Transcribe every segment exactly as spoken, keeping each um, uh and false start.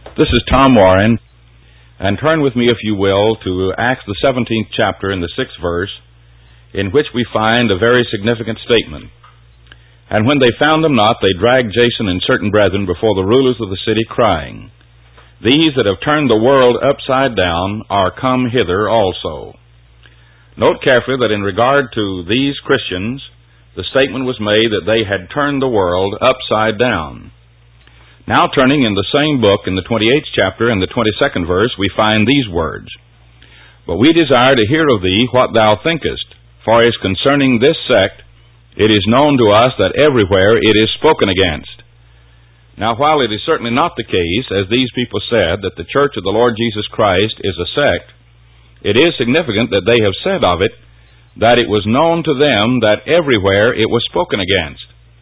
This is Tom Warren, and turn with me, if you will, to Acts the seventeenth chapter in the sixth verse, in which we find a very significant statement. And when they found them not, they dragged Jason and certain brethren before the rulers of the city, crying, These that have turned the world upside down are come hither also. Note carefully that in regard to these Christians, the statement was made that they had turned the world upside down. Now turning in the same book, in the twenty-eighth chapter, in the twenty-second verse, we find these words, But we desire to hear of thee what thou thinkest, for as concerning this sect, it is known to us that everywhere it is spoken against. Now while it is certainly not the case, as these people said, that the Church of the Lord Jesus Christ is a sect, it is significant that they have said of it that it was known to them that everywhere it was spoken against.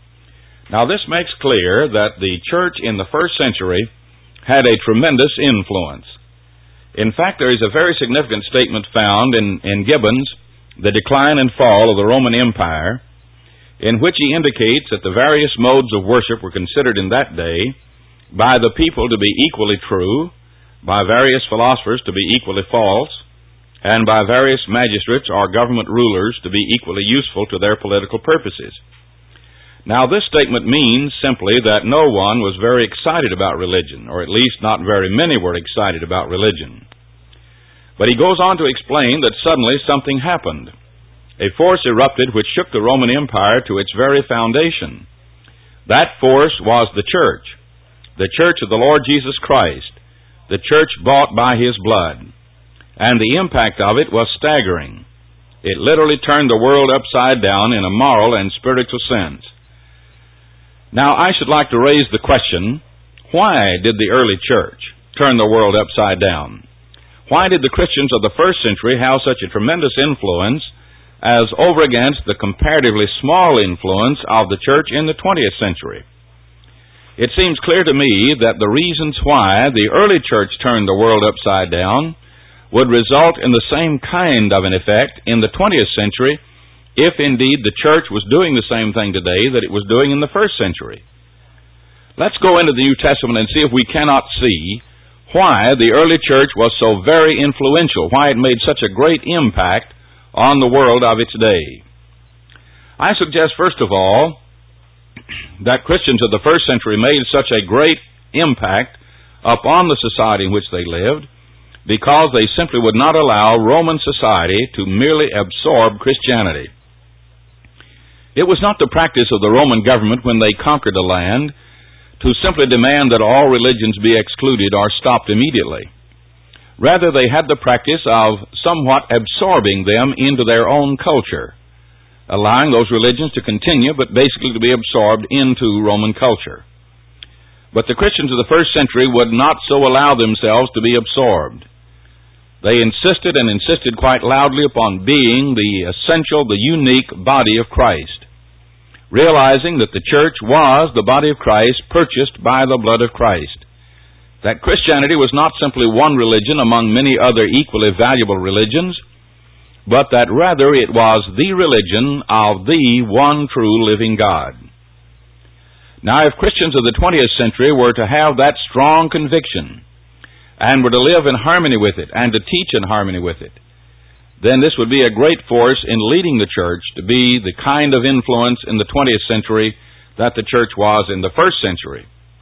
Now this makes clear that the church in the first century had a tremendous influence. In fact, there is a very significant statement found in, in Gibbon's The Decline and Fall of the Roman Empire, in which he indicates that the various modes of worship were considered in that day by the people to be equally true, by various philosophers to be equally false, and by various magistrates or government rulers to be equally useful to their political purposes. Now, this statement means simply that no one was very excited about religion, or at least not very many were excited about religion. But he goes on to explain that suddenly something happened. A force erupted which shook the Roman Empire to its very foundation. That force was the church, the church of the Lord Jesus Christ, the church bought by His blood. And the impact of it was staggering. It literally turned the world upside down in a moral and spiritual sense. Now, I should like to raise the question, why did the early church turn the world upside down? Why did the Christians of the first century have such a tremendous influence as over against the comparatively small influence of the church in the twentieth century? It seems clear to me that the reasons why the early church turned the world upside down would result in the same kind of an effect in the twentieth century, if indeed the church was doing the same thing today that it was doing in the first century. Let's go into the New Testament and see if we cannot see why the early church was so very influential, why it made such a great impact on the world of its day. I suggest, first of all, that Christians of the first century made such a great impact upon the society in which they lived because they simply would not allow Roman society to merely absorb Christianity. It was not the practice of the Roman government when they conquered a land to simply demand that all religions be excluded or stopped immediately. Rather, they had the practice of somewhat absorbing them into their own culture, allowing those religions to continue, but basically to be absorbed into Roman culture. But the Christians of the first century would not so allow themselves to be absorbed. They insisted and insisted quite loudly upon being the essential, the unique body of Christ, realizing that the church was the body of Christ purchased by the blood of Christ. That Christianity was not simply one religion among many other equally valuable religions, but that rather it was the religion of the one true living God. Now, if Christians of the twentieth century were to have that strong conviction and were to live in harmony with it and to teach in harmony with it, then this would be a great force in leading the church to be the kind of influence in the twentieth century that the church was in the first century.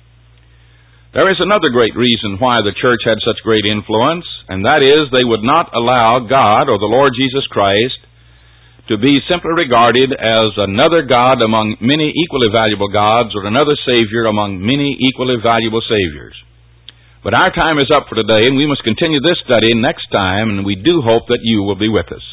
There is another great reason why the church had such great influence, and that is they would not allow God or the Lord Jesus Christ to be simply regarded as another God among many equally valuable gods or another Savior among many equally valuable Saviors. But our time is up for today, and we must continue this study next time, and we do hope that you will be with us.